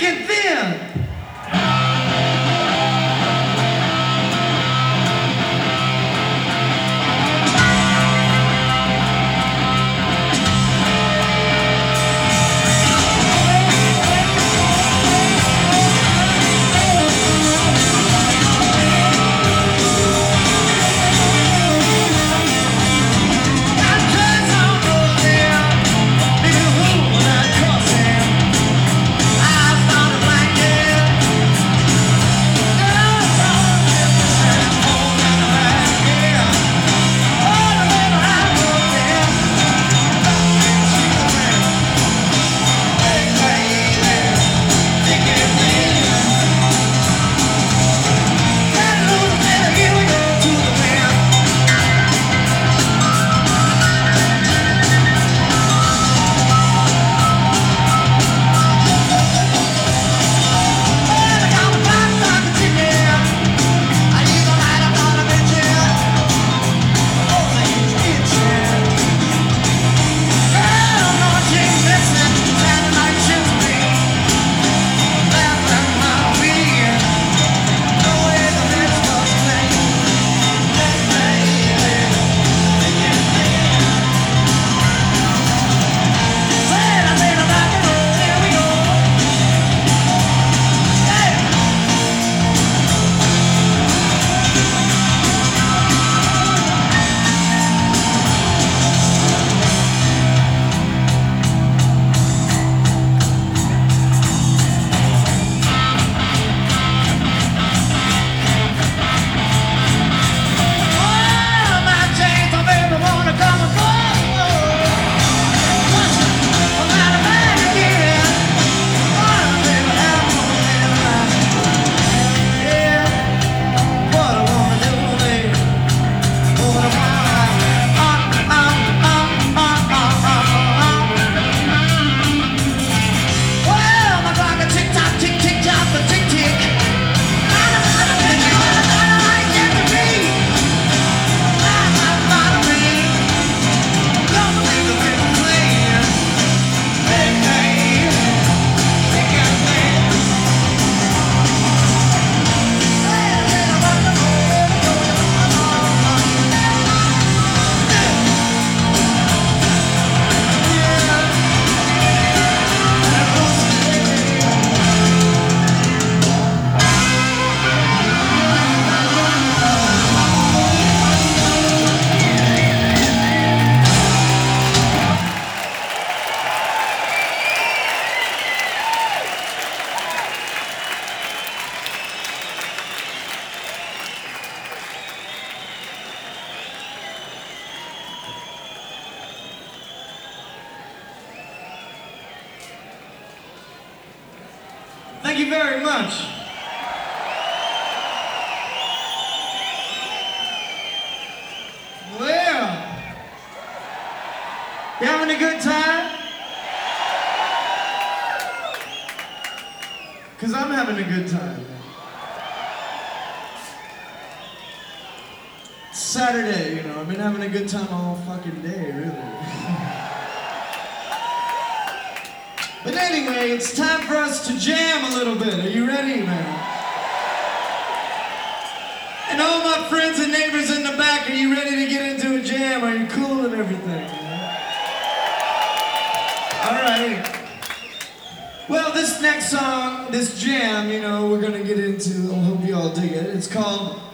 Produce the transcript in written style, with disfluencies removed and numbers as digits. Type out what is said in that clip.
thick and thin. Thank you very much. Well, you having a good time? Because I'm having a good time. It's Saturday, you know, I've been having a good time all fucking day, really. But anyway, it's time for us to jam a little bit. Are you ready, man? And all my friends and neighbors in the back, are you ready to get into a jam? Are you cool and everything? All right. Well, this next song, this jam, you know, we're gonna get into, I hope you all dig it. It's called